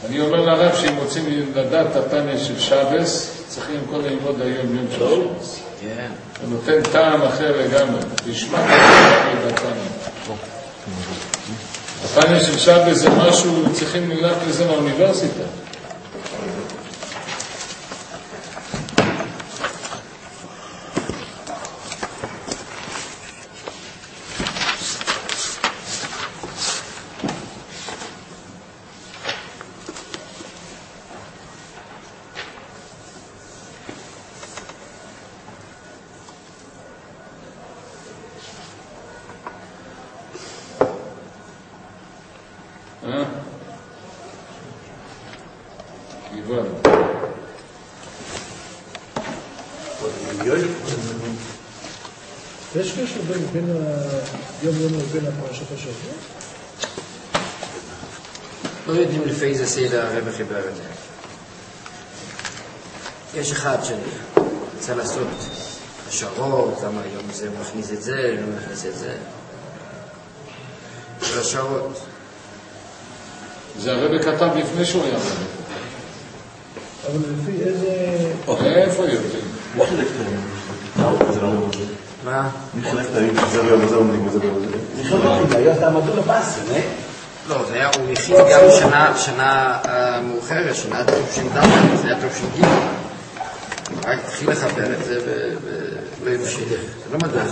אני אומר לרב שאם רוצים לדעת את התניא של שבס, צריכים קודם ללמוד היום יום של שבס. זה נותן טעם אחר לגמרי. תשמע את התניא. התניא של שבס זה משהו, צריכים ללכת לזה מהאוניברסיטה. יש קשר בין היום ובין הפרשת השבוע? לא יודעים לפי זה סדר הרב חיבר את זה. יש אחד שרצה לעשות השערות, למה היום זה מכניס את זה, לא מכניס את זה. של השערות. זה הרב כתב לפני שהוא היה רב. אבל לפי איזה... איפה יודעים? מי חלק תאים? זה לא אומר זה. מה? מי חלק תאים? זה לא אומר אומרים וזה לא אומר זה. זה חלק תאים, היה תעמדו לבאסר, לא? לא, זה היה, הוא הכין גם שנה מאוחרת, שנה תש"ד, זה היה תש"ג. רק התחיל לחבר את זה ולהמשיך. זה לא מדע.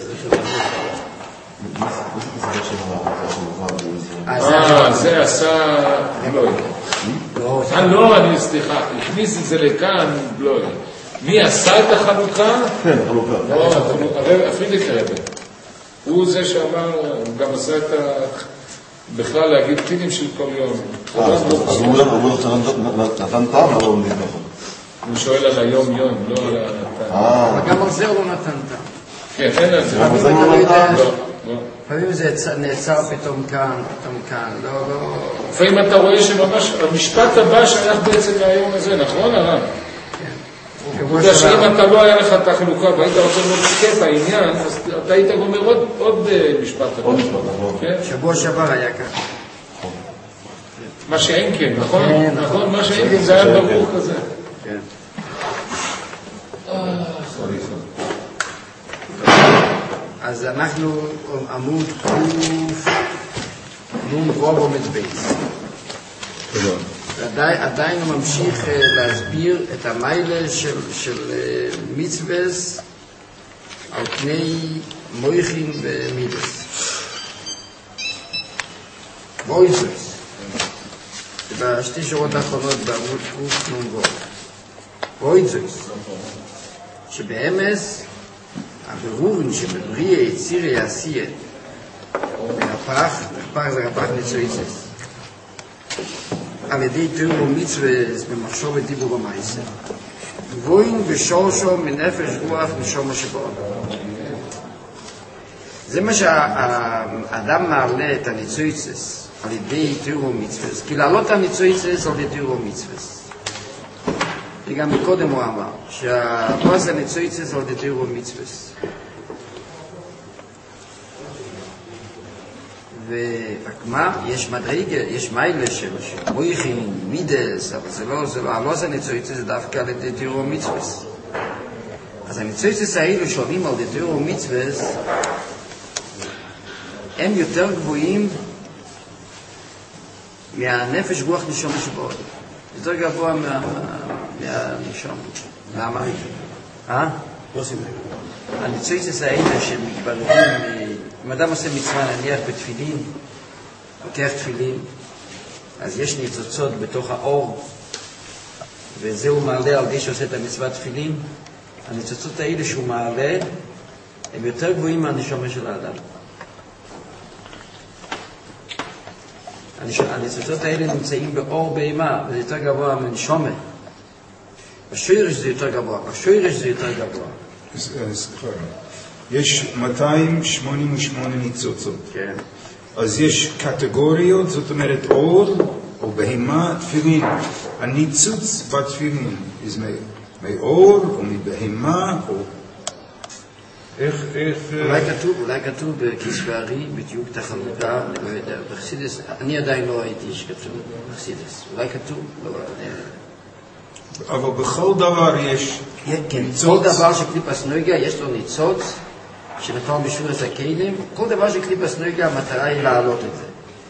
זה עשה בלוי. לא, אני סליחה, הכניס את זה לכאן בלוי. מי עשה את החלוקה? כן, חלוקה. הפרידיק רבי. הוא זה שאמר, הוא גם עשה את בכלל להגיד פינים של כל יום. אז הוא אומר נתן טעם, אבל הוא נתן נכון. הוא שואל על היום-יום, לא על הטעם. אבל גם על זה הוא לא נתן טעם. כן, אין על זה. לפעמים זה נעצר פתאום כאן, לא. לפעמים אתה רואה שממש המשפט הבא שייך בעצם מהיום הזה, נכון הרב? כן. בגלל שאם אתה לא היה לך את החלוקה והיית רוצה לנתקף העניין, אז אתה היית גומר עוד משפט הבא. עוד משפט הבא. שבוע שעבר היה ככה. מה שאין כן, נכון? נכון, מה שאין כן זה היה ברור כזה. כן. אז אנחנו עמוד נום רוב עומד בייס. עדיין הוא ממשיך להסביר את המיילה של מצווס על פני מויכין ומידס. מויזוס. בשתי שורות האחרונות בעמוד קוף נום רוב. מויזוס. שבאמס הבירורים שבבריא יצירי העשייה מהפך זה רפך ניצויצס על ידי תיאור ומצווס במחשוב ודיבור המייסר גבוין ושורשו מנפש רוח נשום השבוע. זה מה שהאדם מעלה את הניצויצס על ידי תיאור ומצווס, כי לעלות הניצויצס על ידי תיאור ומצווס. וגם מקודם הוא אמר שהפרס הניצויצס על ידי תיאור ומצווס. ורק מה? יש מדרגה, יש מיילה של מויכין, מידס, אבל זה לא הלוס הניצויצס, זה דווקא על ידי תיאור ומצווס. אז הניצויצס האלו שעולים על ידי תיאור ומצווס, הם יותר גבוהים מהנפש רוח נשום שבוע. יותר גבוה מהנשום. למה? הניצויצס האלה שמתבררים, אם אדם עושה מצווה נניח בתפילין, לוקח תפילין, אז יש ניצוצות בתוך האור, וזה הוא מעלה על די שעושה את המצווה תפילין. הניצוצות האלה שהוא מעלה, הם יותר גבוהים מהנשום של האדם. הניצוצות האלה נמצאים באור בהמה, וזה יותר גבוה מנשומה. בשוירש זה יותר גבוה, בשוירש זה יותר גבוה. סליחה, יש 288 ניצוצות. כן. אז יש קטגוריות, זאת אומרת אור, או בהמה, תפילין. הניצוץ בתפילין, מאור, או מבהמה, או... אולי כתוב בכספי הארי בדיוק את החלוקה, אני לא יודע, בחסידס, אני עדיין לא ראיתי שכתוב בחסידס, אולי כתוב, לא יודע. אבל בכל דבר יש ניצוץ. כל דבר שקליפס נויגה יש לו ניצוץ, שנפל בשביל את הכלים, כל דבר שקליפס נויגה המטרה היא להעלות את זה.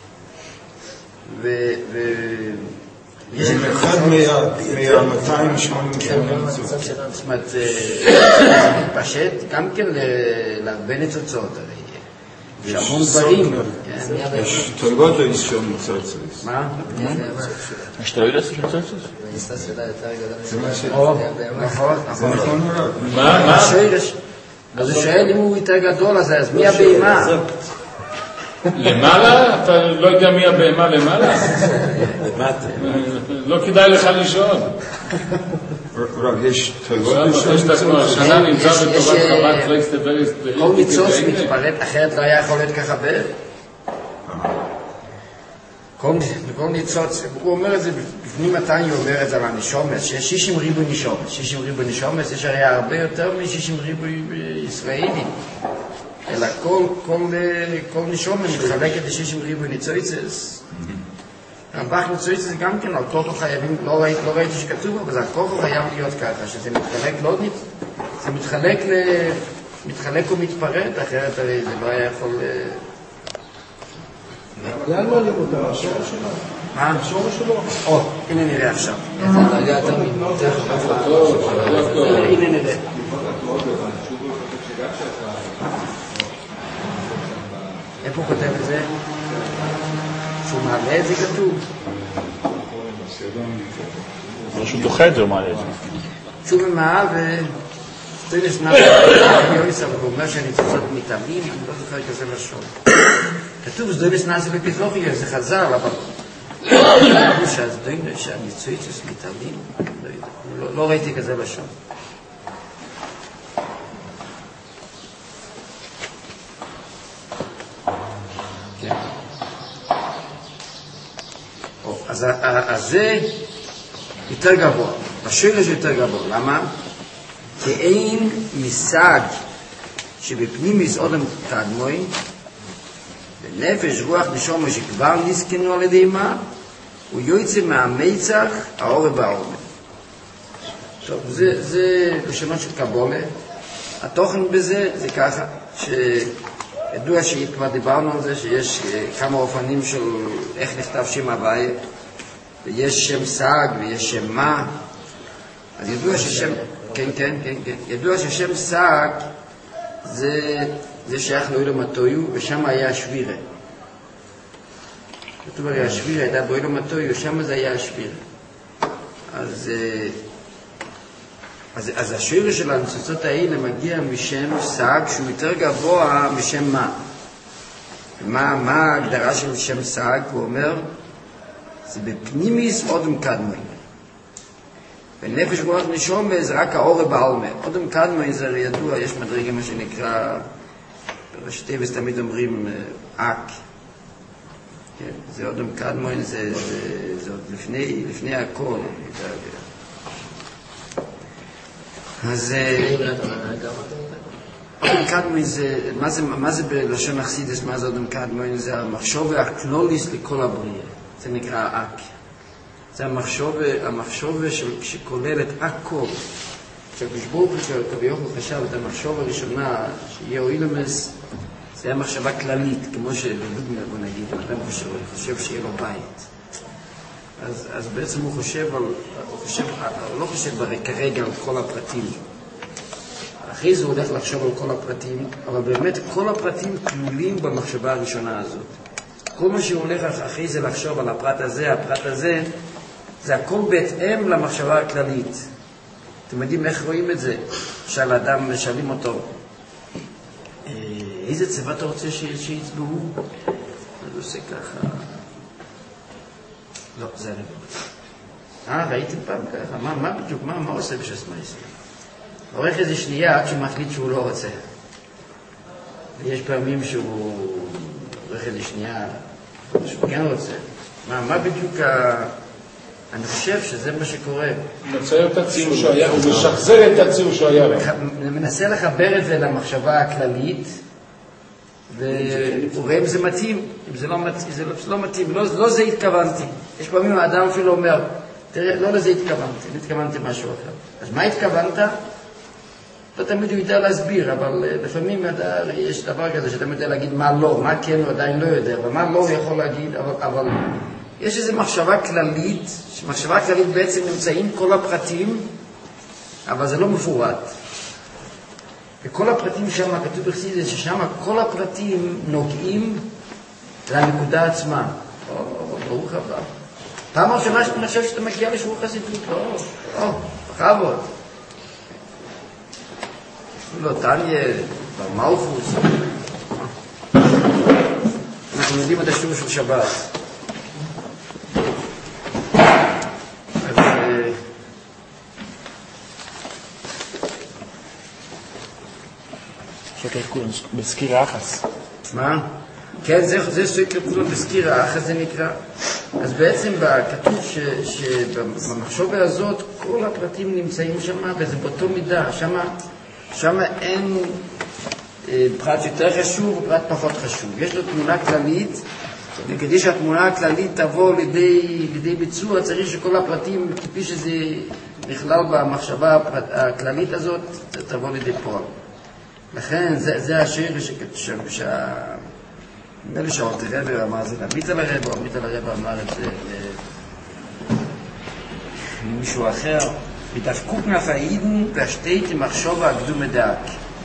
אחד מה-288 ניצוץ. זאת אומרת, זה מתפשט גם כן להרבה ניצוצות, יש המון דברים. יש תולגות לאיזשהו ניצוץ. מה? יש תולגות לאיזשהו ניצוץ? זה נכון מאוד. מה? אז הוא שואל אם הוא יותר גדול, אז מי הבהמה? למעלה? אתה לא יודע מי הבהמה למעלה? לא כדאי לך לשאול. רב, יש תולגות השנה נמצא בטובת חב"ד פלקסטבריסט. כל ניצוץ מתפרט, אחרת לא היה יכול להיות ככה בערך. כל ניצוץ, הוא אומר את זה, בפנים מתי הוא אומר את זה על הנשומס, שיש 60 ריבוי נשומס. 60 ריבוי נשומס, יש הרי הרבה יותר מ-60 ריבוי ישראלים. אלא כל נשומת מתחלקת ל-60 ריבוי ניצויצס. רמב"ח ניצויצס גם כן, על כוחו חייבים, לא ראיתי שכתוב, אבל על כוחו חייב להיות ככה, שזה מתחלק לא ניצוץ, זה מתחלק ומתפרט, אחרת הרי זה לא היה יכול... לאן מעלים אותה? השורש שלו? מה? השורש שלו? הנה נראה עכשיו. הנה נראה. איפה הוא כותב את זה? שהוא מעלה את זה כתוב? שהוא דוחה את זה, הוא מעלה את זה. שהוא ממעל וסטוינס נאס יויסה, והוא אומר שהניצוצות מתאמים, אני לא זוכר כזה לשון. כתוב סטוינס נאס בפיתלוכיה, זה חזר, אבל שהניצוצות מתאמים, לא ראיתי כזה לשון. אז זה יותר גבוה, בשורש יותר גבוה. למה? כי אין משג שבפנימיס אדם קדמוי, בנפש רוח נשמה שכבר נסכנו על ידי מה, הוא יוצא מהמיצח האור והעומד. טוב, זה לשונות של קבולה. התוכן בזה זה ככה, ידוע שכבר דיברנו על זה, שיש כמה אופנים של איך נכתב שם הוויה, ויש שם סג ויש שם מה. אז ידוע ששם, כן, ידוע ששם סג זה שייך לאוילום הטויו, ושם היה השבירה. כתוב הרי השבירה הייתה באוילום הטויו, שם זה היה השבירה. אז השיר של הניצוצות האלה מגיע משם סג שהוא יותר גבוה משם מה. מה ההגדרה של שם סג? הוא אומר, זה בפנימיס אודם קדמוי. בנפש רוח נשמה זה רק האור בעלמה. אודם קדמוי זה ידוע, יש מדרגה מה שנקרא, בראשי תיבס תמיד אומרים אק. זה אודם קדמוי, זה עוד לפני הכל. אז אודם קדמוי זה, מה זה בלשון אכסידס, מה זה אודם קדמוי? זה המחשוב הכלוליס לכל הבריאה. זה נקרא אק. זה המחשוב שכולל את הכל. כשברוך כביכול חשב את המחשוב הראשונה שיהיה אוילמס, זה היה מחשבה כללית, כמו שבדוגמה, בוא נגיד, אדם חושב שיהיה לו בית. אז בעצם הוא לא חושב כרגע על כל הפרטים. אחרי זה הוא הולך לחשוב על כל הפרטים, אבל באמת כל הפרטים כלולים במחשבה הראשונה הזאת. כל מה שהוא הולך אחרי זה לחשוב על הפרט הזה, זה הכל בהתאם למחשבה הכללית. אתם יודעים איך רואים את זה? שאל אדם, שואלים אותו, איזה צבע אתה רוצה שיצבעו? אז הוא עושה ככה. לא, זה לא. ראיתם פעם ככה? מה בדיוק? מה עושה בשס מייסר? עורך איזה שנייה עד שהוא מחליט שהוא לא רוצה. ויש פעמים שהוא עורך איזה שנייה שהוא כן רוצה. מה בדיוק אני חושב שזה מה שקורה. הוא מצייר את הציור שהיה, הוא משחזר את הציור שהיה. אני מנסה לחבר את זה למחשבה הכללית, ורואה אם זה מתאים. אם זה לא מתאים, לא זה התכוונתי. יש פעמים האדם אפילו אומר, תראה, לא לזה התכוונתי, התכוונתי משהו אחר. אז מה התכוונת? לא תמיד הוא יודע להסביר, אבל לפעמים יש דבר כזה שאתה יודע להגיד מה לא, מה כן הוא עדיין לא יודע, ומה לא הוא יכול להגיד, אבל יש איזו מחשבה כללית, שמחשבה כללית בעצם נמצאים כל הפרטים, אבל זה לא מפורט. וכל הפרטים שם, כתוב בחסידות, ששם כל הפרטים נוגעים לנקודה עצמה. ברוך הבא. פעם ראשונה שאתה חושב שאתה מגיע לשיעור חסידות, בכבוד. לא, טניה, במלכוס. אנחנו יודעים את השיעור של שבת. שקר כולם בסקיר האחס. מה? כן, זה שקר כולם בסקיר האחס זה נקרא. אז בעצם כתוב שבמחשבה הזאת כל הפרטים נמצאים שם, וזה באותו מידה. שם אין פרט יותר חשוב ופרט פחות חשוב. יש לו תמונה כללית, וכדי שהתמונה הכללית תבוא לידי ביצוע, צריך שכל הפרטים, כפי שזה נכלל במחשבה הכללית הזאת, תבוא לידי פועל. לכן זה השיר נדמה לי שהאלטר אמר זה להביט על הרב, או עמית על הרב אמר את זה למישהו אחר. ותפקוק נפאידן והשתית עם מחשבה הקדום מדעק.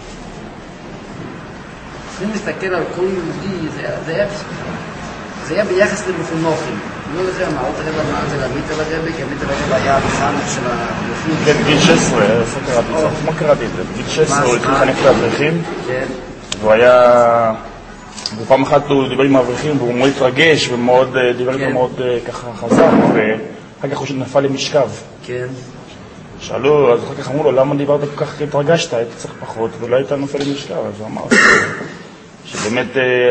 צריכים להסתכל על כל יהודי, זה היה ביחס למחונוכים. לא לזה אמר, האלטר אמר את זה להביט על הרב, כי עמית על הרב היה המחנך של המחונוכים. כן, בגיל 16, איפה קראתי את זה? מה קראתי את זה? בגיל 16 הוא התחיל לחנך לאברכים. כן. והוא היה... ופעם אחת הוא דיבר עם האברכים, והוא מאוד התרגש, ומאוד דיבר איתו מאוד ככה חזק, ואחר כך הוא נפל למשכב. כן. שאלו, אז אחר כך אמרו לו, למה דיברת כל כך התרגשת? היית צריך פחות, ולא היית נופל למשכב. אז הוא אמר שבאמת,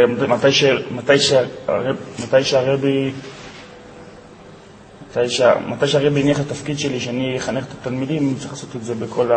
מתי שהרבי הניח את התפקיד שלי, שאני אחנך את התלמידים, צריך לעשות את זה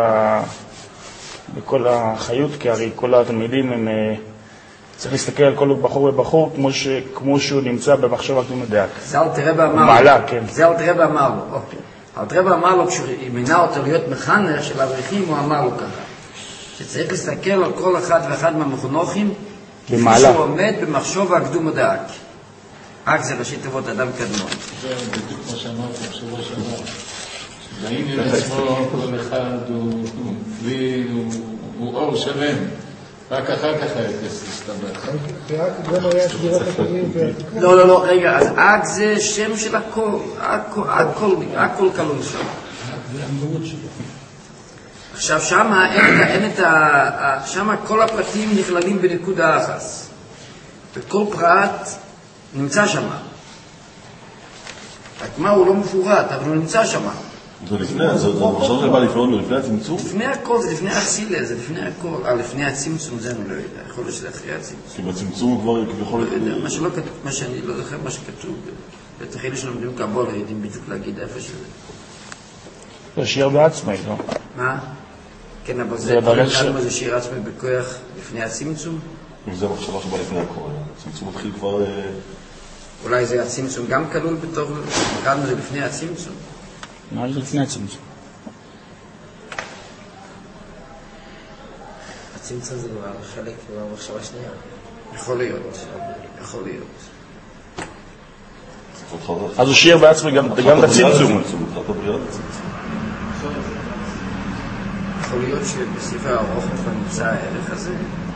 בכל החיות, כי הרי כל התלמידים הם... צריך להסתכל על כל בחור ובחור כמו שהוא נמצא במחשבה הקדום מדעק. זה אלתר רבי אמר לו. מעלה, כן. זה אלתר רבי אמר לו. אלתר רבי אמר לו, כשהוא מינה אותו להיות מחנך של האברכים, הוא אמר לו ככה, שצריך להסתכל על כל אחד ואחד מהמחונכים, כפי שהוא עומד במחשבה הקדום מדעק. רק זה ראשי תיבות אדם קדמון. זה בדיוק מה שאמרתי בשבוע שעבר. בעניין עצמו כל אחד הוא אור שלם. רק אחר כך היה כסף להסתבר. גם היה שבירת הכלים. לא, רגע, אז אק זה שם של הכל, הכל כלול שם. עכשיו שמה שמה כל הפרטים נכללים בנקודה אחת. וכל פרט נמצא שמה. רק מה הוא לא מפורט, אבל הוא נמצא שמה. זה לפני, זה עכשיו שבא לפעול לפני הצמצום? לפני הכל, זה לפני הצילה, זה לפני הכל. לפני הצמצום זה אני לא יודע, יכול להיות שזה אחרי הצמצום. כי בצמצום כבר כביכול... לא יודע, מה שלא כתוב, מה שאני לא זוכר מה שכתוב. בתחילה שלומדים קבולה, יודעים בדיוק להגיד איפה שזה. זה שיר בעצמי, לא? מה? כן, אבל זה שיר עצמי בכוח לפני הצמצום? אם זה המחשבה שבא לפני הכל, הצמצום מתחיל כבר... אולי זה הצמצום גם כלול בתור, קראנו זה לפני הצמצום. מה זה לפני הצמצום? הצמצום זה כבר חלק מהמחשבה שנייה. יכול להיות. אז הוא שיר בעצמי גם בצמצום. יכול להיות שבספר הארוך כבר נמצא הערך הזה?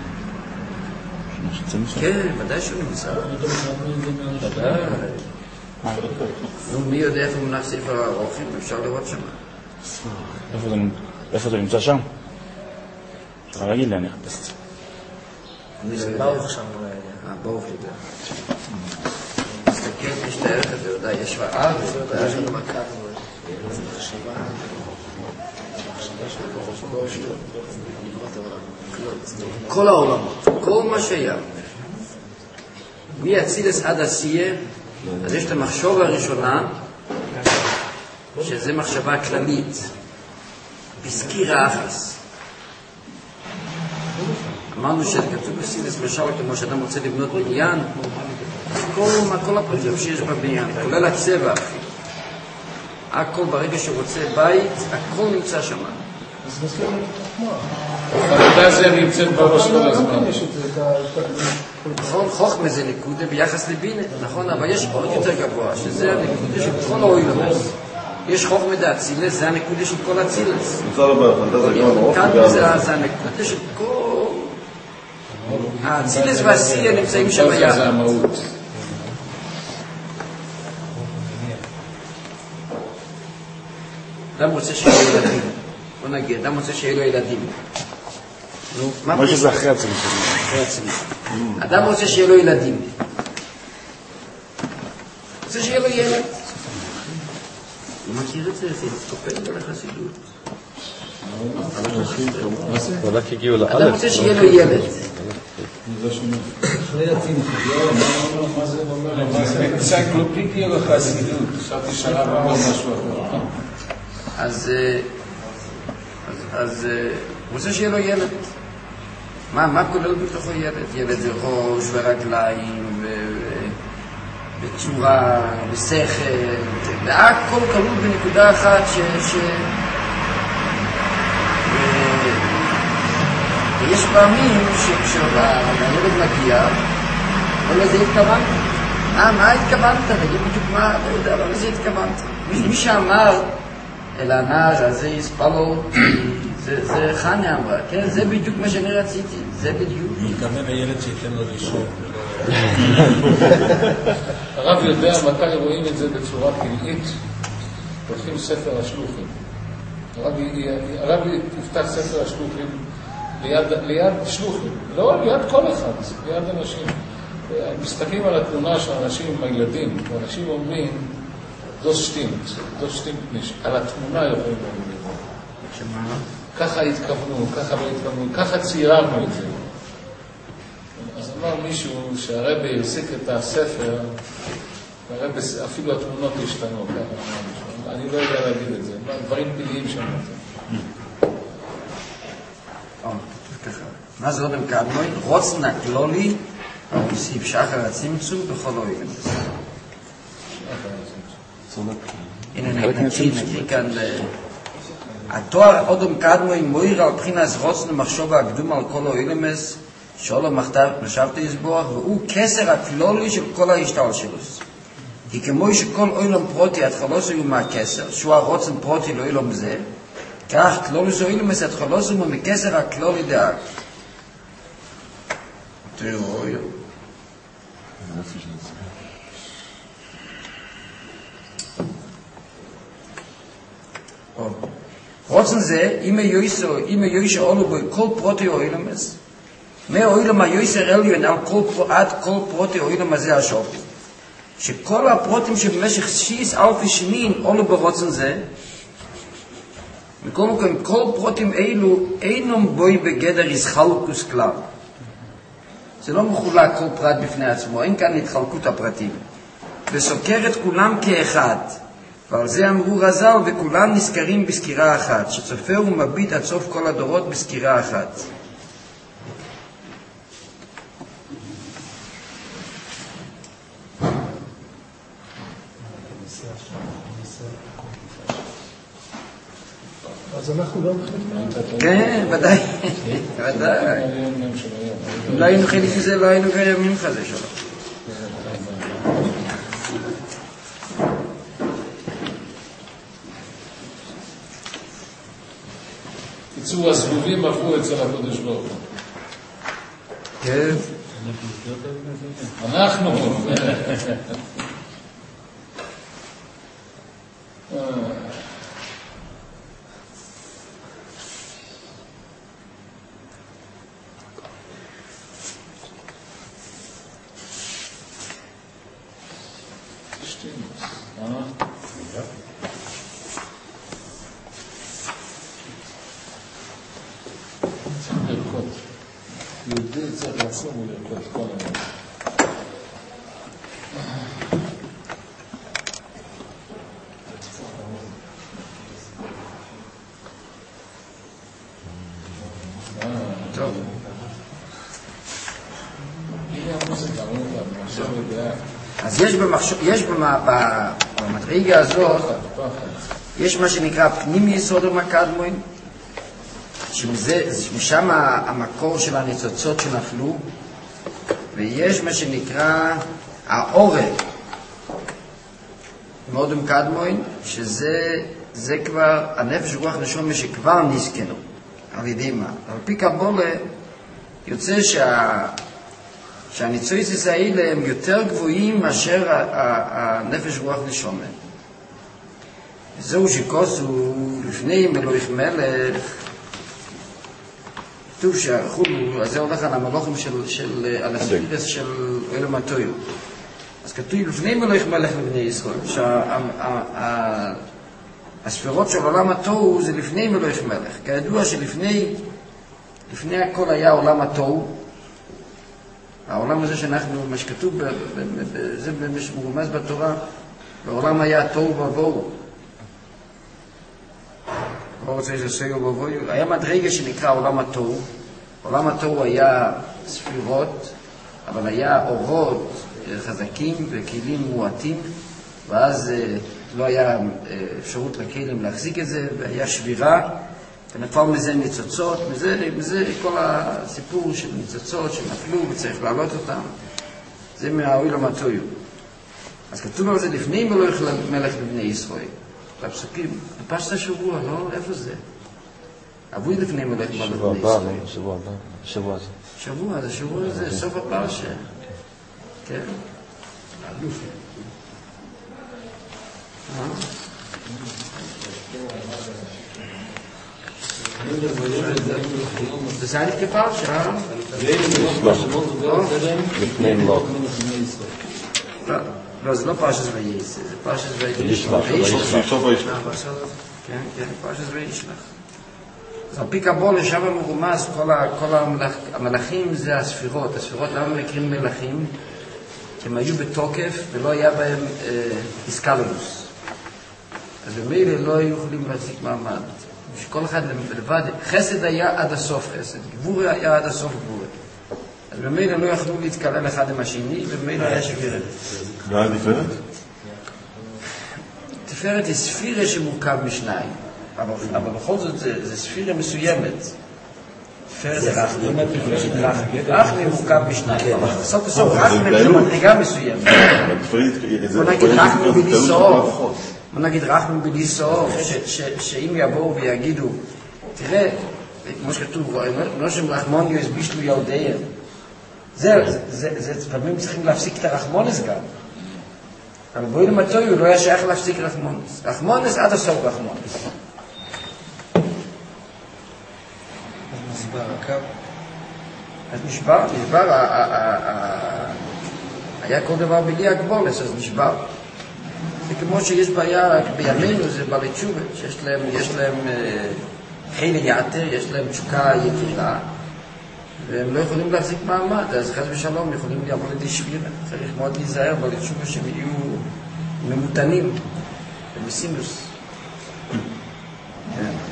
כן, ודאי שהוא נמצא. ודאי. מי יודע איפה מונח ספר הארוך, אפשר לראות שם. איפה זה נמצא שם? אפשר להגיד לי, אני אחפש את זה. ברוך שם אולי. ברוך יודע. תסתכל, יש את הערך הזה, ודאי, יש רעב, ודאי יש לנו מכת. כל העולמות, כל מה שהיה, מי אצילס עד עשייה, אז יש את המחשוב הראשונה, שזה מחשבה כללית, בסקירה אחס. אמרנו שכתוב בסילס משל כמו שאדם רוצה לבנות בניין, כל הפרטים שיש בבניין, כולל הצבע, הכל ברגע שרוצה בית, הכל נמצא שם. אז מסכים לחוכמה. העבודה זה נמצאת בראש כל הזמן. נכון, חוכמה זה נקודה ביחס לבינה, נכון, אבל יש עוד יותר גבוה, שזה הנקודה של כל האוילמס. יש חוכמה דאצילס, זה הנקודה של כל אצילס. כאן זה הנקודה של כל... האצילס והעשייה נמצאים שם ביחד. זה המהות. אדם רוצה שיהיה לו ילדים. בוא נגיד, אדם רוצה שיהיה לו ילדים. מה שזה אחרי עצמי? אחרי עצמי. אדם רוצה שיהיה לו ילדים. רוצה שיהיה לו ילד. הוא מכיר את זה, זה מתקופל על החסידות. אדם רוצה שיהיה לו ילד. זה אנציקלופדיה לחסידות. חשבתי שנה ואמר משהו אחר. אז הוא רוצה שיהיה לו ילד. מה כולל בתוכו ילד? ילד זה ראש ורגליים וצורה ושכל, והכל כלול בנקודה אחת ויש פעמים כשהילד מגיע, לא לזה התכוונת. מה התכוונת? תגיד בדיוק מה, לא יודע, לא לזה התכוונת. מי שאמר אל הנער הזה יספלו, זה חניה אמרה, כן? זה בדיוק מה שאני רציתי, זה בדיוק. מתכוון הילד שייתן לו לישון. הרב יודע מתי רואים את זה בצורה פלאית, פותחים ספר השלוחים. הרב יפתח ספר השלוחים ליד שלוחים, לא ליד כל אחד, ליד אנשים. מסתכלים על התמונה של אנשים עם הילדים, ואנשים אומרים, דוס שטינט ניש, על התמונה יכולים להגיד. שמה? ככה התכוונו, ככה לא התכוונו, ככה ציירנו את זה. אז אמר מישהו שהרבי הרסיק את הספר, והרבי אפילו התמונות השתנו, אני לא יודע להגיד את זה, דברים פלאיים שמעתי. מה זה עוד מקדמוי? רוצן הכלולי, מוסיף שחר הצמצום בכל אוהבים. הנה נקריא כאן התואר עוד מקדמוי מויר על בחינת רוצן מחשוב הקדום על כל האילמס שאולו מחשבתי לסבוח, והוא כסר הכלולי של כל ההשתל שלו. כי כמו שכל אילם פרוטי התחלוס הוא מהכסר, שהוא הרוצן פרוטי לא אילם זה, כך כלולוס או אילמס התחלוס הוא מכסר הכלולי דאג. תראו, רוצן זה, אם היויסו עולו בו כל פרוטי או אילמס, מהאוילם היויסר אליון עד כל פרוטי או אילם הזה השופט. שכל הפרוטים שבמשך 6,000 שנים עולו ברוצן זה, מכל מקום, כל פרוטים אלו אינם בוי בגדר ישחלקוס כלל. זה לא מחולק כל פרט בפני עצמו, אין כאן התחלקות הפרטים. וסוקר את כולם כאחד. ועל זה אמרו רז"ל, וכולם נזכרים בסקירה אחת, שצופה ומביט עד סוף כל הדורות בסקירה אחת. אז אנחנו לא מחליטים? כן, ודאי. ודאי. אם לא היינו חלק מזה, לא היינו קיימים כזה שלו. קיצור, הסבובים עברו אצל הקדוש ברוך הוא. כן. אנחנו. יהודי צריך לעצום ולרקוד כל היום. יש במדרגה הזאת, יש מה שנקרא פנים יסוד ומקדמוין, שמשם המקור של הניצוצות שנפלו, ויש מה שנקרא העורב, מאוד ומקדמוין, שזה כבר הנפש רוח נשמה שכבר נזכנו. על ידי מה? על פי קבולה יוצא שהניצוצות האלה הם יותר גבוהים מאשר הנפש רוח נשמה. זהו שכוסו לפני מלוך מלך, כתוב שהחולו, אז זה הולך על המלוכים על הספירס של עולם התוהו. אז כתוב לפני מלוך מלך לבני ישראל, שהספירות של עולם התוהו זה לפני מלוך מלך. כידוע שלפני הכל היה עולם התוהו, העולם הזה שאנחנו, מה שכתוב, זה מרומז בתורה, בעולם היה התוהו ובוהו. לא רוצה שסגו ובוהו, היה מדרגה שנקרא עולם התוהו. עולם התוהו היה ספירות, אבל היה אורות חזקים וכלים מועטים, ואז לא היה אפשרות לכלים להחזיק את זה, והיה שבירה, ונפל מזה ניצוצות, מזה כל הסיפור של ניצוצות שנפלו וצריך להעלות אותם, זה מהעולם התוהו. אז כתוב על זה לפני מלך לבני ישראל, בפסוקים, בפשט השבוע, לא? איפה זה? אבוי לפני מלך לבני ישראל. שבוע הבא, שבוע הזה. שבוע, זה שבוע הזה, סוף הפרשה. כן? אלוף. זה היה כפרשה? לפני מלוך. לא, זה לא פרשת וייס, זה פרשת וישלח. כן, פרשת וישלח. אז על פי קבולה שם מרומז כל המלאכים זה הספירות. הספירות למה מקרים מלאכים? הם היו בתוקף ולא היה בהם איסקלולוס. אז במילא לא היו יכולים להחזיק מעמד. שכל אחד לבד, חסד היה עד הסוף חסד, גבור היה עד הסוף גבור. אז במילא לא יכלו להתקלל אחד עם השני, ובמילא היה שבירת. מה התפארת? תפארת היא ספירה שמורכב משניים, אבל בכל זאת זה ספירה מסוימת. תפארת זה רחמי. רחמי מורכב משניים, אבל בסוף בסוף רחמי זה מדרגה מסוימת. בוא נגיד רחמי בלי סוף. בוא נגיד רחמי בלי סוף, שאם יבואו ויגידו, תראה, כמו שכתוב, נושם רחמוניוס בישלו ילדיהם. זה פעמים צריכים להפסיק את הרחמונס גם. אבל בואי למתוי הוא לא היה שייך להפסיק רחמונס. רחמונס עד הסוף רחמונס. אז נשבר, היה כל דבר בלי הגבולס, אז נשבר. זה כמו שיש בעיה בימינו, זה בעלי תשובה, שיש להם חילה יעתר, יש להם תשוקה יתירה, והם לא יכולים להחזיק מעמד, אז חס ושלום יכולים לעבור לידי שבירה. צריך מאוד להיזהר בעלי תשובה שהם יהיו ממותנים, במסינוס. כן.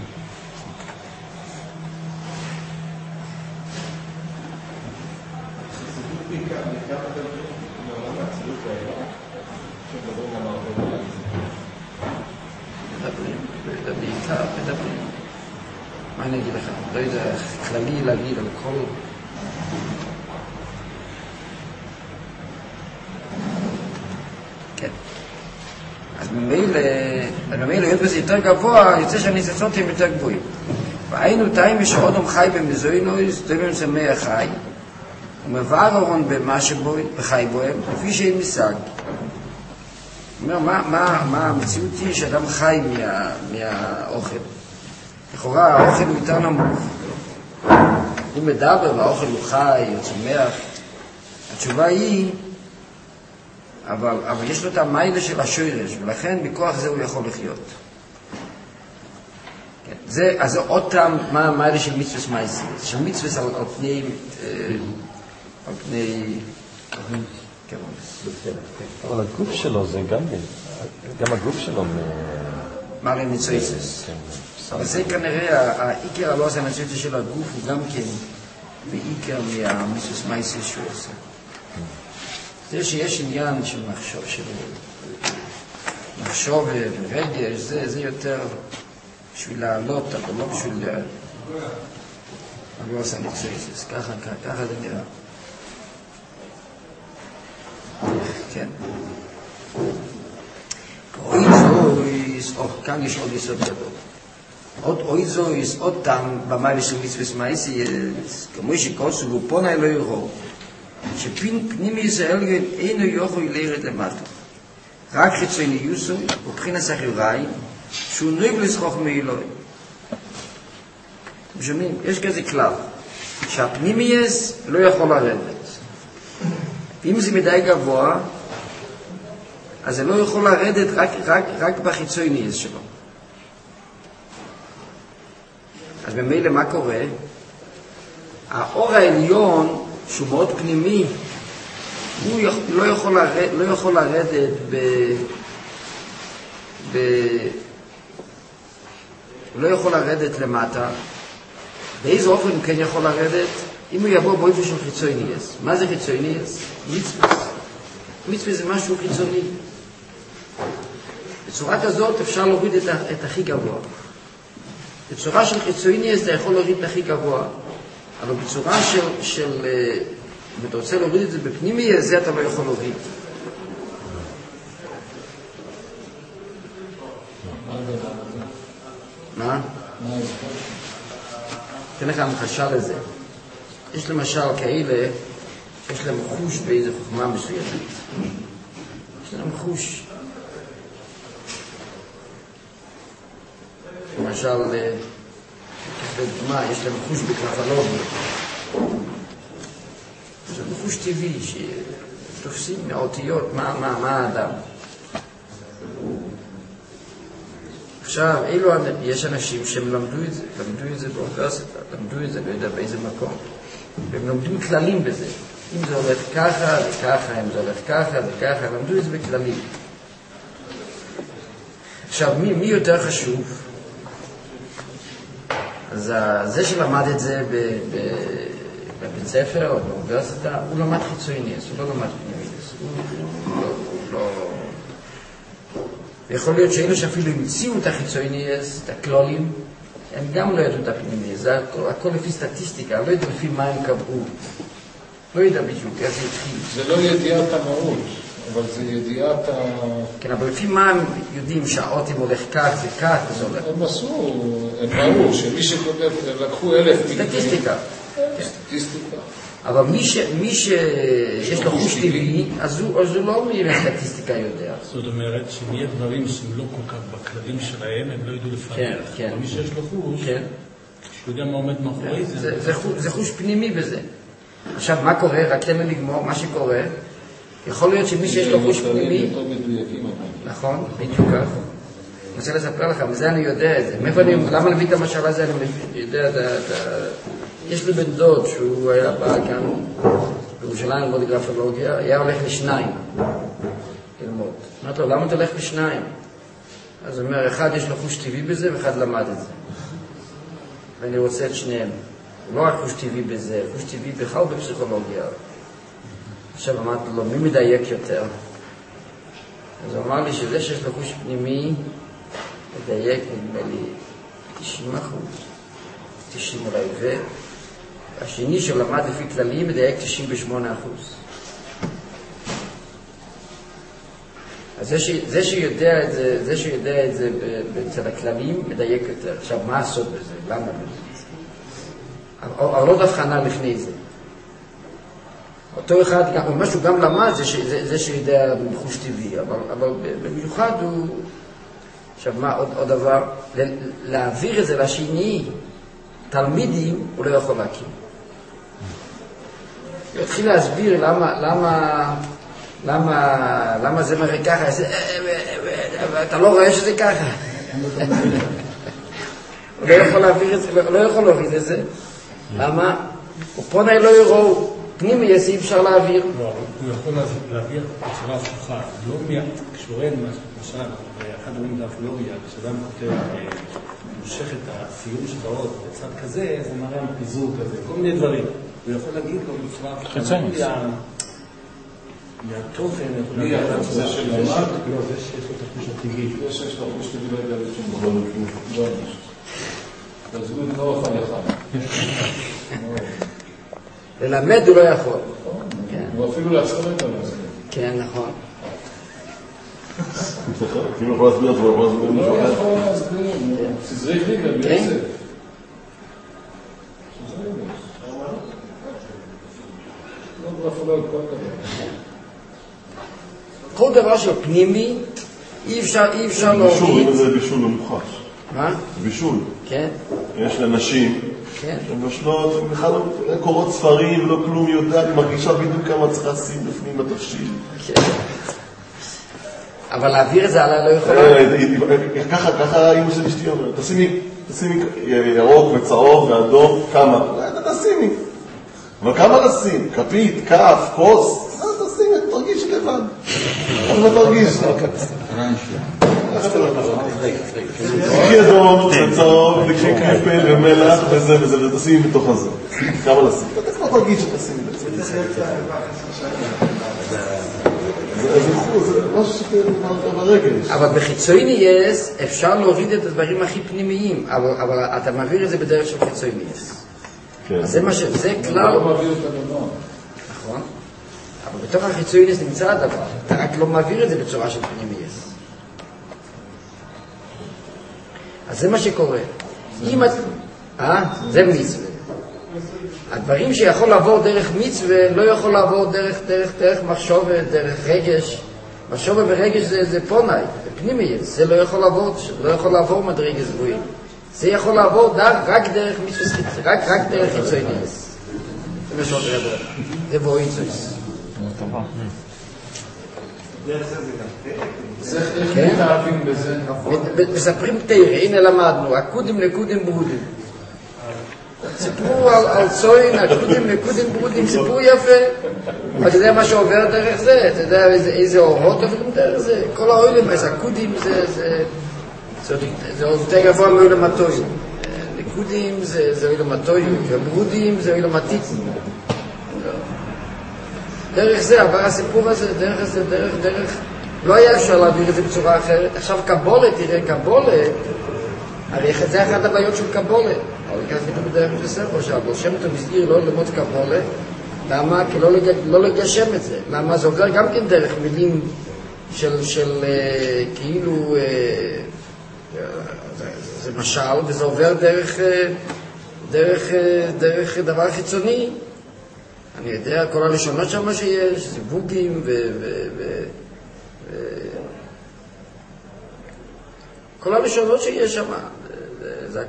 מדברים. מה אני אגיד לך? לא יודע, כללי להגיד על כל... כן. אז במילא להיות בזה יותר גבוה, יוצא שהניצוצות הם יותר גבוהים. והיינו תאים ושעודום חי במזוינויס, תאימים שמח חי, ומבאר אורון במה שבוי, בחי בוהם, לפי שאין משג. אומר, מה המציאות היא שאדם חי מהאוכל? לכאורה האוכל הוא יותר נמוך. הוא מדבר והאוכל הוא חי, הוא צומח. התשובה היא, אבל יש לו את המיילה של השורש, ולכן בכוח זה הוא יכול לחיות. אז זה עוד טעם מה המיילה של מצווס מייסס, של מצווס על פני אבל הגוף שלו זה גם הגוף שלו מראה מצויסס. אבל זה כנראה, העיקר הלא עושה מצויסס של הגוף הוא גם כן בעיקר מהמצווס מייסס שהוא עושה. זה שיש עניין של מחשוב ורגש, זה יותר בשביל לעלות, אבל לא בשביל לא עושה מקצועיסס, ככה זה נראה. כן. אויזויס, כאן יש עוד יסוד גדול. עוד אויזויס, עוד טעם במיילה של מצווה מייסי, כמו שקורסו, והוא פונה אלוהי רוב, שפנימי ישראל אינו יוכל לירד למטה. רק חיצוני יוסו, ובחינת סחיראי, שהוא נויג לסחוך מאלוהי. אתם שומעים? יש כזה כלל, שהפנימייס לא יכול לרדת. ואם זה מדי גבוה, אז זה לא יכול לרדת רק בחיצוניות שלו. אז במילא מה קורה? האור העליון, שהוא מאוד פנימי, הוא לא יכול לרדת הוא לא יכול לרדת למטה. באיזה אופן הוא כן יכול לרדת? אם הוא יבוא באופן של חיצוניות. מה זה חיצוניות? מצווה. מצווה זה משהו חיצוני. בצורה כזאת אפשר להוריד את הכי גבוה. בצורה של חיצוניות אתה יכול להוריד את הכי גבוה. אבל בצורה של אם אתה רוצה להוריד את זה בפנימי, זה אתה לא יכול להוריד. מה? אתן לך המחשה לזה. יש למשל כאלה שיש להם חוש באיזו חוכמה מסוימת. יש להם חוש. למשל, לדוגמה, יש להם חוש בקרפלוגיה. יש להם חוש טבעי שתופסים מהאותיות מה האדם. עכשיו, יש אנשים שהם למדו את זה באוניברסיטה, למדו את זה, לא יודע באיזה מקום, והם לומדים כללים בזה. אם זה הולך ככה וככה, אם זה הולך ככה וככה, למדו את זה בכללים. עכשיו, מי יותר חשוב? אז זה שלמד את זה בבית ספר או באוניברסיטה, הוא למד חיצוניות, הוא לא למד פנימיות. ויכול להיות שאלה שאפילו המציאו את החיצוניות, את הכלולים, הם גם לא ידעו את הפנימיות. זה הכל לפי סטטיסטיקה, לא ידעו לפי מה הם קבעו. לא ידע בדיוק, איך זה התחיל. זה לא ידיעת המהות, אבל זה ידיעת כן, אבל לפי מה הם יודעים שהאות אם הולך כך זה כך, זה הולך. הם ראו שמי שכותב, לקחו 1,000 סטטיסטיקה. סטטיסטיקה. אבל מי שיש לו חוש טבעי, אז הוא לא מהסטטיסטיקה יודע. זאת אומרת שאם יהיה דברים שהם לא כל כך בכללים שלהם, הם לא ידעו לפעמים. כן, כן. מי שיש לו חוש, כן. שהוא יודע מה עומד מאחורי זה. זה חוש פנימי בזה. עכשיו, מה קורה? רק תן לי לגמור, מה שקורה, יכול להיות שמי שיש לו חוש פנימי, נכון, בדיוק כך. אני רוצה לספר לך, וזה אני יודע את זה. למה להביא את המשל הזה? אני יודע, יש לי בן דוד שהוא היה בא כאן בירושלים ללמוד גרפולוגיה, היה הולך לשניים ללמוד. אמרתי לו, למה אתה הולך לשניים? אז הוא אומר, אחד יש לו חוש טבעי בזה ואחד למד את זה. ואני רוצה את שניהם. לא רק חוש טבעי בזה, חוש טבעי בכלל בפסיכולוגיה. עכשיו אמרתי לו, מי מדייק יותר? אז הוא אמר לי שזה שיש לו חוש פנימי, מדייק נדמה לי 90%, 90 אולי, והשני שלמד לפי כללים מדייק 98%. אז זה שיודע את זה בצד הכללים מדייק יותר. עכשיו, מה הסוד בזה? למה בזה? אבל לא דווקא לפני זה. אותו אחד, משהו גם למד, זה שיודע בחוש טבעי, אבל במיוחד הוא... עכשיו מה, עוד דבר, להעביר את זה לשני, תלמידים, הוא לא יכול להקים. הוא התחיל להסביר למה זה מראה ככה, אתה לא רואה שזה ככה. הוא לא יכול להעביר את זה, לא יכול להוריד את זה. למה? הוא פונה לא יראו, פנימי אי אפשר להעביר. הוא יכול להעביר בצורה הפוכה, לא מיד, כשורן, למשל, אחד אומרים גרפולוגיה, כשאדם כותב, מושך את הסיום של האות בצד כזה, זה מראה פיזור כזה, כל מיני דברים. הוא יכול להגיד לו בצורה הפוכה. מהתוכן, מי יכול זה של המד? לא, זה שיש לו תחוש הטבעי. זה שיש לו תחוש טבעי לא יודע לשום דבר. אז הוא נורא חייך. ללמד הוא לא יכול. הוא אפילו לעצמו את המסגר. כן, נכון. כאילו יכול להסביר את זה, הוא לא יכול להסביר. סזרי ליגה, ביוסף. כל דבר שהוא פנימי, אי אפשר להוריד. בישול, זה בישול ממוחש. מה? בישול. כן. יש לנשים, כן. הן יושנות, בכלל לא קורות ספרים, לא כלום, היא יודעת, היא מרגישה בדיוק כמה צריך לשים בפנים בתבשיל. כן. אבל להעביר את זה עליי לא יכולה. ככה אמא של אשתי אומרת, תשימי ירוק וצהוב ואדום, כמה? תשימי. אבל כמה לשים? כפית, כף, כוס? תשימי, תרגיש לבד. אז מה תרגיש? תקחי אדום וצהוב, תקחי קפל ומלח וזה, ותשימי בתוך הזה. כמה לשים? אתה כבר תרגיש שתשימי בצד. זה משהו שכבר ברגש. אבל בחיצוניאס אפשר להוריד את הדברים הכי פנימיים, אבל אתה מעביר את זה בדרך של חיצוניאס. אז זה כלל... לא מעביר את הדבר. נכון. אבל בתוך החיצוניאס נמצא הדבר. אתה רק לא מעביר את זה בצורה של פנימייס. אז זה מה שקורה. זה מצווה. הדברים שיכול לעבור דרך מצווה לא יכול לעבור דרך מחשבת, דרך רגש. מחשבת ורגש זה פונאי, זה פנימייס. זה לא יכול לעבור מדרגה סגויים. זה יכול לעבור רק דרך מצווה, רק דרך חיצוניאס. זה משהו רבה. זה בויצויס. איך מתאהבים בזה? מספרים תאיר, הנה למדנו, הקודים נקודים ברודים. סיפרו על צוין, הקודים נקודים ברודים, סיפור יפה. אתה יודע מה שעובר דרך זה? אתה יודע איזה אורות עוברים דרך זה? כל האוילים, אז הקודים זה יותר גבוה מאוילם הטויים. נקודים זה אוילם הטויים, וברודים זה אוילם הטיטים. דרך זה, עבר הסיפור הזה, דרך, לא היה אפשר להעביר את זה בצורה אחרת. עכשיו קבולה, תראה, קבולה, הרי זה אחת הבעיות של קבולה. אבל ככה כתוב בדרך בספר, שהבעל שם טוב הסגיר לא ללמוד קבולה. למה? כי לא לגשם את זה. למה? זה עובר גם כן דרך מילים של כאילו, זה משל, וזה עובר דרך דבר חיצוני. אני יודע, כל הלשונות שם שיש, זיווגים כל הלשונות שיש שם, זה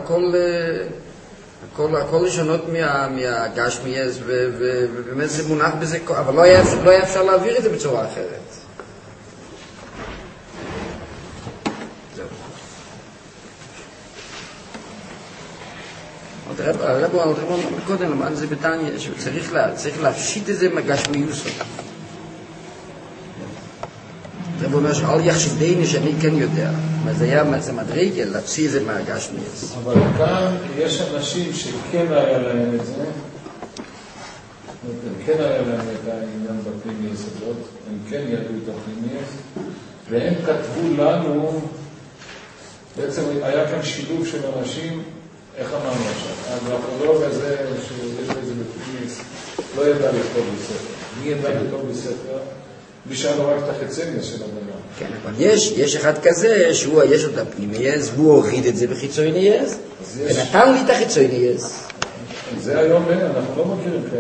הכל לשונות מהגשמיאס, ובאמת זה מונח בזה, אבל לא היה אפשר להעביר את זה בצורה אחרת. הרב קודם למד את זה בתניא, שצריך להפשיט את זה מהגשמיוס. זה אומר שעל יחשבני שאני כן יודע. זה היה מדרגה להוציא את זה מהגשמיוס. אבל כאן יש אנשים שכן היה להם את זה, כן היה להם את העניין בפנימייס הזאת, הם כן ידעו את הפנימייס, והם כתבו לנו, בעצם היה כאן שילוב של אנשים, איך אמרנו עכשיו? הגרפולוג הזה, שיש בזה בפנימייס, לא ידע לכתוב בספר. מי ידע לכתוב בספר? מי שהיה לו רק את החצניה של הדבר. כן, אבל יש אחד כזה שהוא יש לו את הפנימייס, והוא הוריד את זה בחיצונייס, ונתן לי את החיצונייס. זה היום אנחנו לא מכירים כאלה.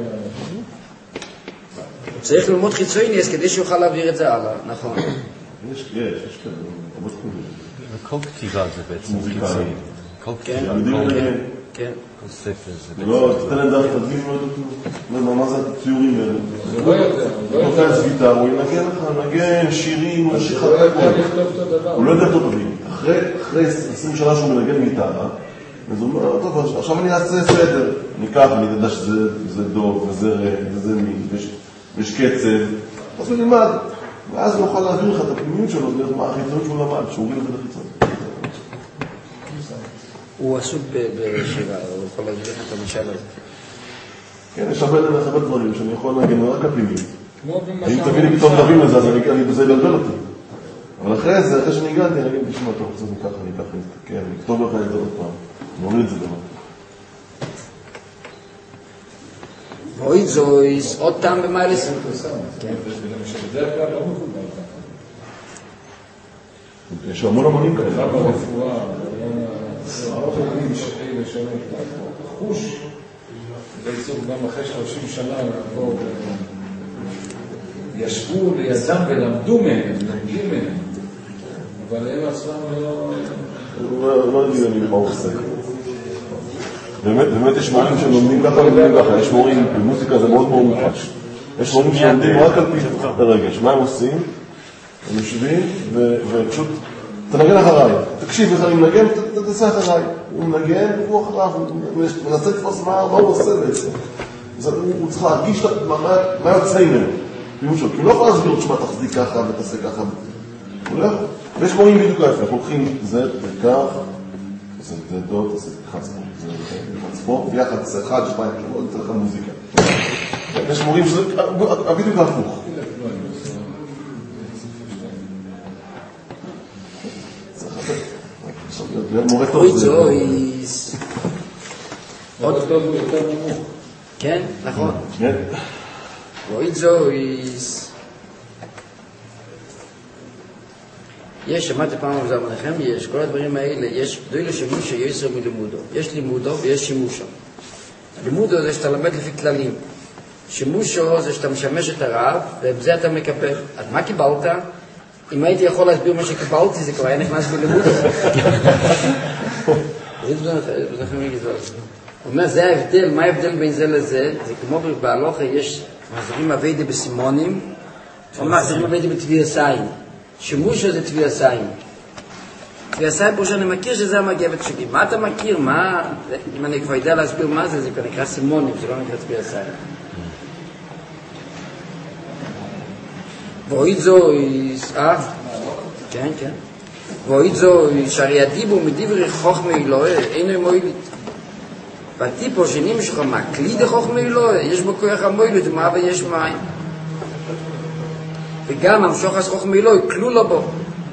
הוא צריך ללמוד חיצונייס כדי שיוכל להעביר את זה הלאה, נכון. יש כאלה, הרבה תחומים. וכל כתיבה זה בעצם חיצוני. כן, כן. כל ספר זה לא, תתן להם דרך תדגים, לא יודעת כלום. מה זה הציורים האלה? זה לא יודע. הוא לא יודע סביתה, הוא ינגן לך, נגן, שירים, הוא לא יודע לכתוב תדגים. אחרי 20 שנה שהוא מנגן גיטרה, אז הוא אומר, טוב, עכשיו אני אעשה סדר. אני אקח, אני יודע שזה דוב, וזה רה, וזה מי, ויש קצב. אז הוא נלמד. ואז הוא יכול להעביר לך את הפנימיות שלו, דרך מה החיצון שהוא למד, שהוא ריל את החיצון. הוא עסוק בשירה, הוא יכול להגיד לך את המשל הזה. כן, יש הרבה דברים שאני יכול להגן רק הפנימיות. אם תביא לי פתאום דברים לזה, אז אני בזה לבלבל אותי. אבל אחרי זה, אחרי שאני הגעתי, אני אגיד, תשמע, אתה רוצה מככה, אני ככה נסתכל, אני אכתוב לך את זה עוד פעם. נוריד את זה דבר. ואוי זויס, עוד טעם במיילס. בדרך כלל לא מבוגר. יש המון אמנים כאלה. גם ברפואה, שאלה לשנות חוש, זה ייצור גם אחרי 30 שנה לעבור, ישבו לידם ולמדו מהם, לומדים מהם, אבל הם עצמם לא יודעים אני מה הוא עושה. באמת יש מורים שלומדים ככה ולומדים ככה, יש מורים, במוזיקה זה מאוד מאוד מוחש. יש מורים שלומדים רק על פי הרגש, מה הם עושים? הם יושבים ופשוט, תנגן אחריי, תקשיב איך אני מנגן, תעשה אחריי. הוא מנגן, הוא אחריו, הוא מנסה לתפוס מה הוא עושה בעצם. הוא צריך להרגיש מה יוצא ממנו. כי הוא לא יכול להסביר, תשמע, תחזיק ככה ותעשה ככה. הוא לא יכול. ויש מורים בדיוק איפה, אנחנו הולכים זה וכך, זה דוד, תעשה אחד ספורט, ויחד תעשה 1, 2, 3, תעשה לך מוזיקה. יש מורים שזה בדיוק הפוך. אוי זויס. עוד טוב הוא יותר נמוך. כן, נכון. אוי זויס. יש, שמעתי פעם על זה מנחם, יש כל הדברים האלה, יש דוי לשימוש שיש מלימודו. יש לימודו ויש שימושו. לימודו זה שאתה למד לפי כללים. שימושו זה שאתה משמש את הרב, ובזה אתה מקבל. אז מה קיבלת? אם הייתי יכול להסביר מה שקיבלתי, זה כבר היה נכנס בלימוד. הוא אומר, זה ההבדל, מה ההבדל בין זה לזה? זה כמו בהלוכה, יש מחזירים אביידה בסימונים, או מחזירים אביידה בטביעסיים. שימושו זה טביעסיים. טביעסיים פה שאני מכיר שזה המגבת שלי. מה אתה מכיר? מה? אם אני כבר יודע להסביר מה זה, זה כבר נקרא סימונים, זה לא נקרא טביעסיים. ואוהית זו, כן, כן. ואוהית זו, שהרי הדיבור מדברי חוכמה אלוהי, אינו מועילית. והטיפו שנמשך מהכלי דחוכמה אלוהי, יש בו כוח המועילית, מה ויש מים. וגם המשוך אז חוכמה אלוהי, כלול לו בו.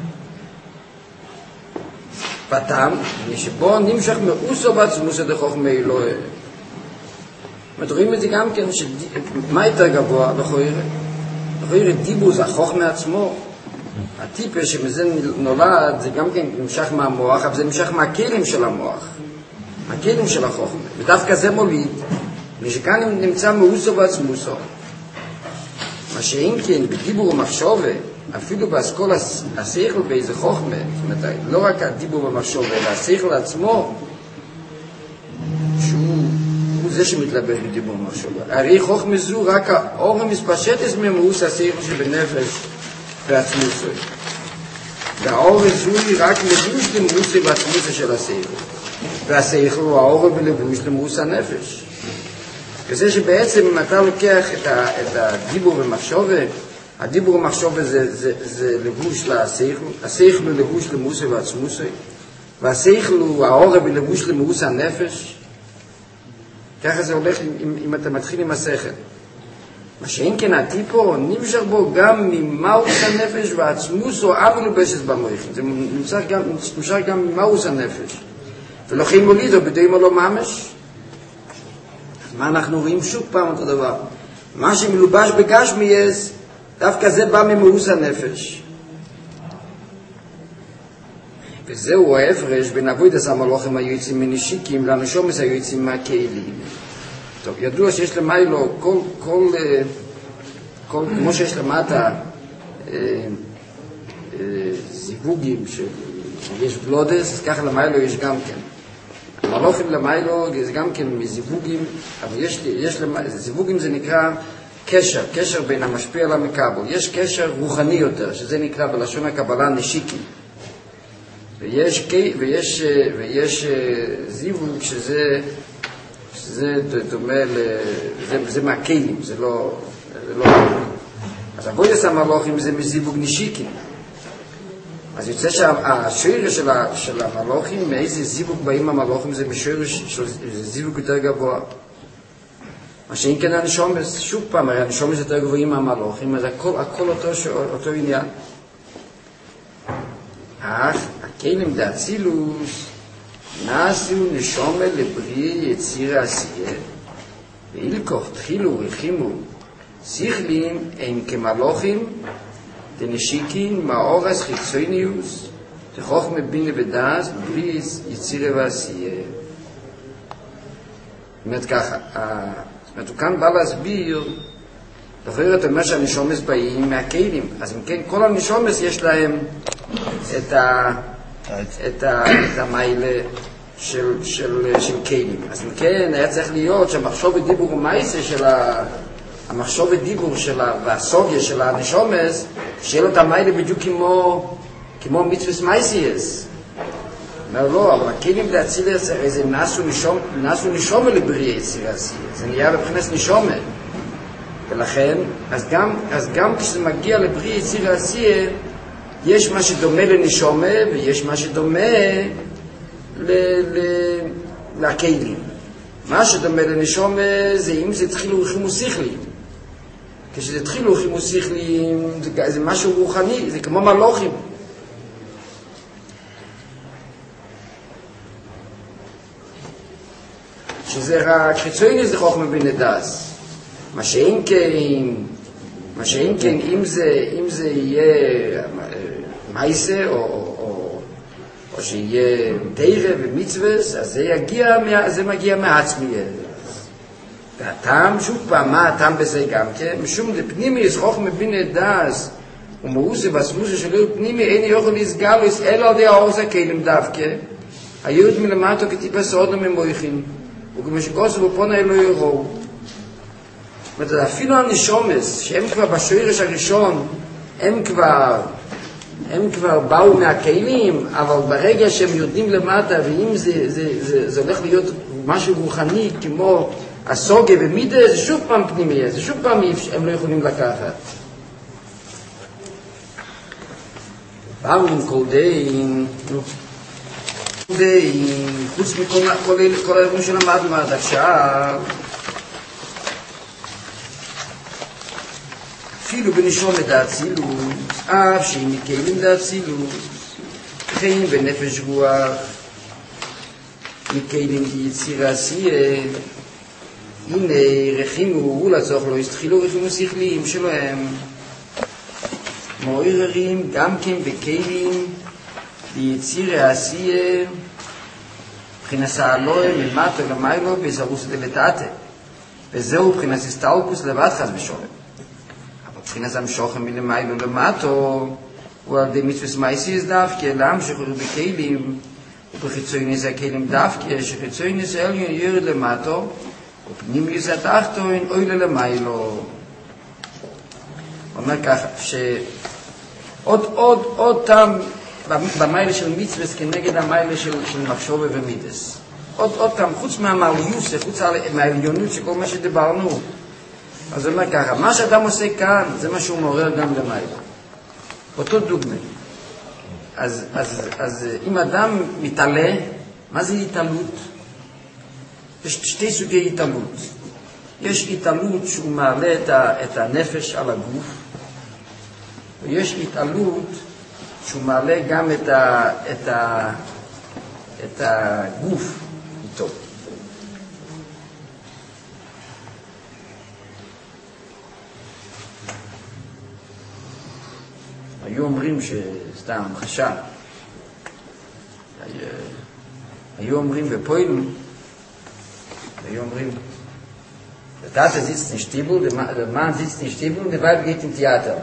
פתם, שבו נמשך מאוסו בעצמוסו דחוכמה אלוהי. רואים את זה גם כן, מה יותר גבוה בחוירה? בחוירה דיבור זה החוכמה עצמו. הטיפה שמזה נולד זה גם כן נמשך מהמוח, אבל זה נמשך מהכלים של המוח. הכלים של החוכמה. ודווקא זה מוליד, משכאן נמצא מאוסו בעצמוסו. מה שאם כן, בדיבור ומחשבה, אפילו באסכול השכל באיזה חוכמה, זאת אומרת, לא רק הדיבור ומחשבה, אלא השכל עצמו, שהוא זה שמתלבש בדיבור ומחשבה. הרי חוכמה זו רק האור המספשטס ממאוס השכל שבנפש ועצמוסו. והאור זו היא רק לבוש למאוס ועצמוסו של השכל. והשכל הוא האור ולבוש למאוס הנפש. כזה שבעצם אם אתה לוקח את הדיבור ומחשבה, הדיבור ומחשבה זה לבוש לשכל, השכל הוא לבוש למאוס ועצמוסו, והשכל הוא האור ולבוש למאוס הנפש. ככה זה הולך אם אתה מתחיל עם השכל. מה שאין כן הטיפו נמשך בו גם ממאוס הנפש ועצמוסו המלובשת במויכים. זה נמשך גם ממאוס הנפש. ולכן מולידו בדוימו לו ממש. מה אנחנו רואים שוב פעם אותו דבר? מה שמלובש בגשמיאס, דווקא זה בא ממאוס הנפש. וזהו ההפרש בין עבודת המלוכים היועצים מנשיקים לנשומס היועצים מהכלים. טוב, ידוע שיש למיילו כמו שיש למטה זיווגים שיש בלודס, אז ככה למיילו יש גם כן. המלוכים למיילו זה גם כן מזיווגים, אבל זיווגים זה נקרא קשר בין המשפיע למקבל. יש קשר רוחני יותר, שזה נקרא בלשון הקבלה נשיקים. ויש זיווג שזה דומה זה מהכלים, זה לא אז עבודת המלוכים זה מזיווג נשיקים. אז יוצא שהשיר של המלוכים, מאיזה זיווג באים המלוכים, זה משיר של זיווג יותר גבוה. מה שאם כן הנשומס, שוב פעם, הרי הנשומס יותר גבוהים מהמלוכים, אז הכל אותו עניין. אך הכלים דאצילוס נעשו נשומה לבריא יציר העשייה, ואילכוך תחילו רחימו שכלים הם כמלוכים דנשיקין מאורס חיצוניוס תחוכמה בינה ודעת בריא יציר העשייה. זאת אומרת ככה, הוא כאן בא להסביר, לכן אתה אומר שהנשומס באים מהכלים, אז אם כן כל הנשומס יש להם את המיילה של כלים. אז אם כן היה צריך להיות שהמחשוב ודיבור ומייסה של המחשוב ודיבור והסוגיה של הנשומס, שיהיה לו את המיילה בדיוק כמו מצווס מייסייס. אומר לא, אבל הכלים להצילס, הרי זה נעשו נשומה לבריא יציר העשייה, זה נהיה בבחינת נשומה. ולכן, אז גם כשזה מגיע לבריא יציר העשייה, יש מה שדומה לנשומה ויש מה שדומה לכלים. מה שדומה לנשומה זה אם זה התחילו חימוס שכליים. כשזה התחילו חימוס שכליים זה משהו רוחני, זה כמו מלוכים. שזה רק חיצוני זה חוכמה בינה דעת. מה שאם כן אם זה יהיה מייסה או שיהיה תירה ומצווס, אז זה מגיע מעצמי. והטעם, שוב פעם, מה הטעם בזה גם כן? משום לפנימי יש חוכמה בינה דעת ומאוסה והסמוסה שלו פנימי אין יכול לסגלוס אלא על די האורס הכלים דווקא. היוד מלמטו כטיפס עוד ממויכין וכמשגוסו בפונה אלו יראו. זאת אומרת, אפילו הנשומס, שהם כבר בשורש הראשון, הם כבר באו מהכלים, אבל ברגע שהם יורדים למטה, ואם זה הולך להיות משהו רוחני, כמו הסוגיה ומידה, זה שוב פעם פנימי, זה שוב פעם הם לא יכולים לקחת. באו עם קודאים, חוץ מכל האירועים שלמדנו עד עכשיו, אפילו בנשום דאצילוס, אף שאם מכלים דאצילוס, חיים בנפש רוח, מכלים יציר העשייה, הנה רחימו ולצורך לא יסתחילו רחימו שכליים שלהם, מעוררים גם כן בכלים יציר העשייה, מבחינת העלוה ממטו למיילו בזרוס דלתתה, וזהו מבחינת הסתלקוס לבד חס ושולם. מבחינת המשוכם מלמיילו למטו, הוא על די מצווס מייסיס דווקא, להמשך בכלים, ובחיצוינס הכלים דווקא, שחיצוינס עליון ירד למטו, ופנימיוס התחתון אוי למיילו. הוא אומר ככה, עוד טעם במיילה של מצווס כנגד המיילה של מחשובה ומידס. עוד טעם, חוץ מהמעליוס, חוץ מהעליונות שכל מה שדיברנו, אז הוא אומר ככה, מה שאדם עושה כאן, זה מה שהוא מעורר גם למעלה. אותו דוגמה. אז אם אדם מתעלה, מה זה התעלות? יש שתי סוגי התעלות. יש התעלות שהוא מעלה את הנפש על הגוף, ויש התעלות שהוא מעלה גם את הגוף איתו. היו אומרים שסתם חשב, היו אומרים בפוילם, היו אומרים, das sitzt in Stiebel, der Mann sitzt in Stiebel und der Weib geht im Theater.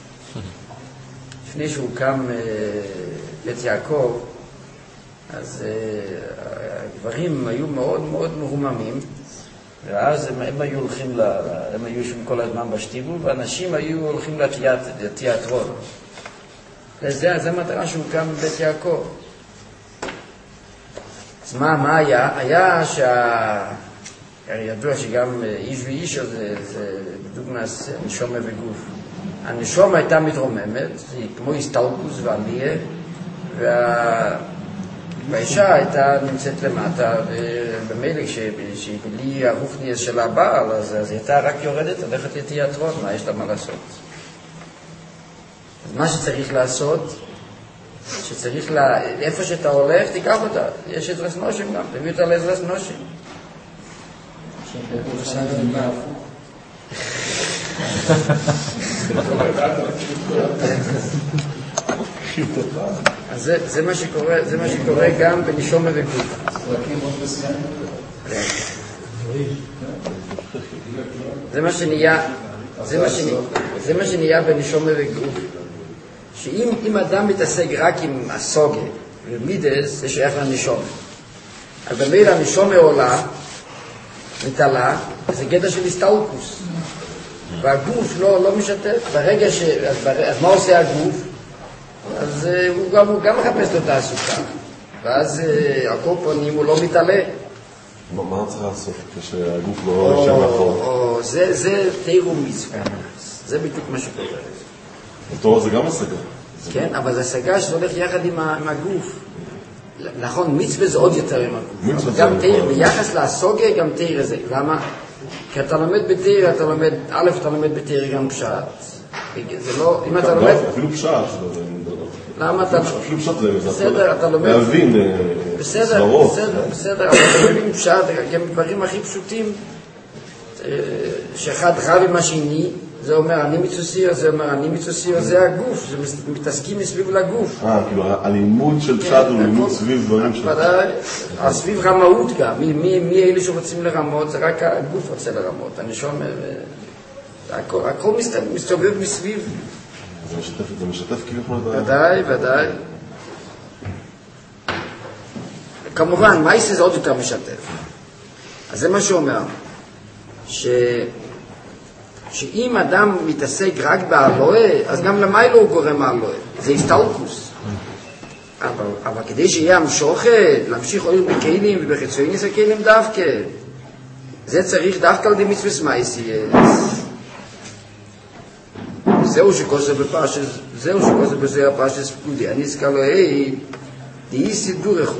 לפני שהוא קם בית יעקב, אז הגברים היו מאוד מאוד מרוממים, ואז הם היו הולכים, הם היו שם כל הזמן בשטיבל, ואנשים היו הולכים לתיאטרון. וזה המטרה שהוא קם בבית יעקב. אז מה היה? היה ידוע שגם איש ואיש זה בדוגמה נשומה וגוף. הנשומה הייתה מתרוממת, היא כמו הסתלקוס ועלייה, והאישה הייתה נמצאת למטה, ובמילא כשבלי הרוחניאס של הבעל, אז היא הייתה רק יורדת, הולכת לתיאטרון, מה יש לה מה לעשות? אז מה שצריך לעשות, שצריך איפה שאתה הולך, תיקח אותה. יש עזרס נושים גם, תביא אותה לעזרס נושים. אז זה מה שקורה גם בנשום וגוף. זה מה שנהיה בנשום וגוף. שאם אדם מתעסק רק עם הסוגה ומידס, זה שייך לנשום. אבל במילא הנשום עולה, מתעלה, זה גדר של הסתלקוס. והגוף לא משתף. ברגע אז מה עושה הגוף? אז הוא גם מחפש לו תעסוקה. ואז הקופונים הוא לא מתעלה. מה צריך לעשות כשהגוף לא שם מאחור? זה תירו מצווה. זה בדיוק מה שקורה. אותו זה גם השגה. כן, אבל זה השגה שהולך יחד עם הגוף. נכון, מצווה זה עוד יותר עם הגוף. גם תיר, ביחס להסוגה גם תיר זה. למה? כי אתה לומד בתיר, אתה לומד בתיר גם פשט. זה לא, אם אתה לומד... אפילו פשט. למה אתה... אפילו פשט זה... בסדר, אתה לומד... להבין סברות. בסדר, אבל אתה מבין פשט, גם דברים הכי פשוטים, שאחד רב עם השני, זה אומר אני מצוסיר, זה אומר אני מצוסיר, זה הגוף, זה מתעסקים מסביב לגוף. כאילו הלימוד של פשט הוא לימוד סביב דברים שלך. סביב רמאות גם, מי אלה שרוצים לרמות, זה רק הגוף רוצה לרמות, אני שומע, הכל מסתובב מסביב. זה משתף כאילו? ודאי. כמובן, מייסי זה עוד יותר משתף. אז זה מה שאומר, שאם אדם מתעסק רק באלוהה, אז גם למיילו הוא גורם האלוהה. זה הסתלקוס. אבל כדי שיהיה המשוכת, להמשיך עוד בכלים ובחיצויניס הכלים דווקא, זה צריך דווקא על די מצווס מייסייס. זהו שכוסה בזה הפרשס פקודי. אני אזכר לו, די איסי דורכו.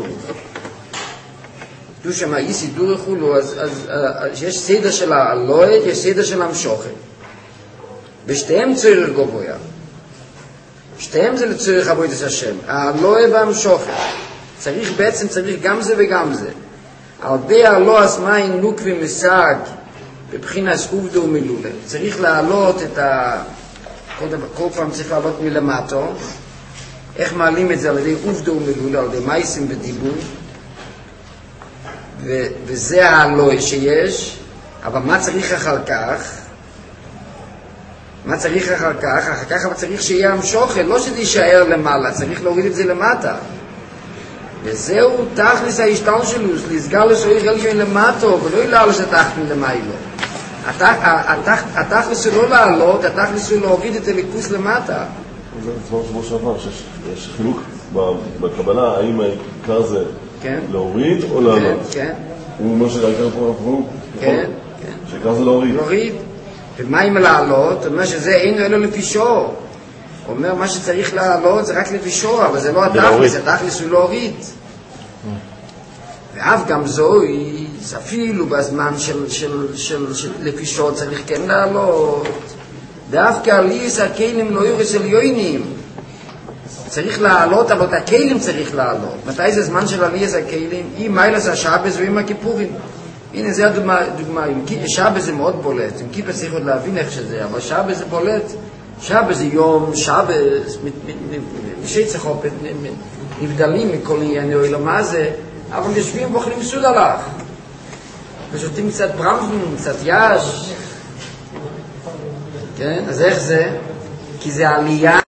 דו שמה איסי דורכו לו, אז יש סדר של האלוהה, יש סדר של המשוכת. בשתיהם צורך גבויה. שתיהם זה לצורך עבודת השם. האלוהה והמשוכת. צריך גם זה וגם זה. על די האלוה אסמאי נוק ומסג, בבחינת עובדו ומילולה. צריך להעלות את כל פעם צריך לעלות מלמטו. איך מעלים את זה על ידי עובדו ומילולה, על ידי מייסים ודיבור. וזה האלוהה שיש. אבל מה צריך אחר כך? אחר כך אבל צריך שיהיה המשוכת, לא שזה יישאר למעלה, צריך להוריד את זה למטה. וזהו תכלס ההשתלשלות, לסגר לסויר אלגן למטו, ולא ילעלוס התחת מלמיילו. התכלס הוא לא לעלות, התכלס הוא להוריד את הליכוס למטה. זה דבר שבוע שעבר, שיש חילוק בקבלה, האם העיקר זה להוריד או לעלות? כן. הוא אומר שהעיקר פה אנחנו, כן. שהעיקר זה להוריד. ומה אם לעלות? הוא אומר שזה אינו אלו לפישו. הוא אומר מה שצריך לעלות זה רק לפישו, אבל זה לא התכלס, התכלס הוא להוריד. ואף גם זוהי, אפילו בזמן של לפישו צריך כן לעלות. דווקא עליס הכלים לא יורס על יוינים. צריך לעלות, אבל את הכלים צריך לעלות. מתי זה זמן של עליס הכלים? אם מיילס השבס ועם הכיפורים. הנה זה הדוגמה, שבס זה מאוד בולט, עם כיפה צריך עוד להבין איך שזה, אבל שבס זה בולט, שבס זה יום, שבס, משי צחופת, נבדלים מכל ענייני אוהלו מה זה, אבל יושבים ואוכלים סוד הלך, ושותים קצת ברמפן, קצת יש, כן, אז איך זה? כי זה עלייה,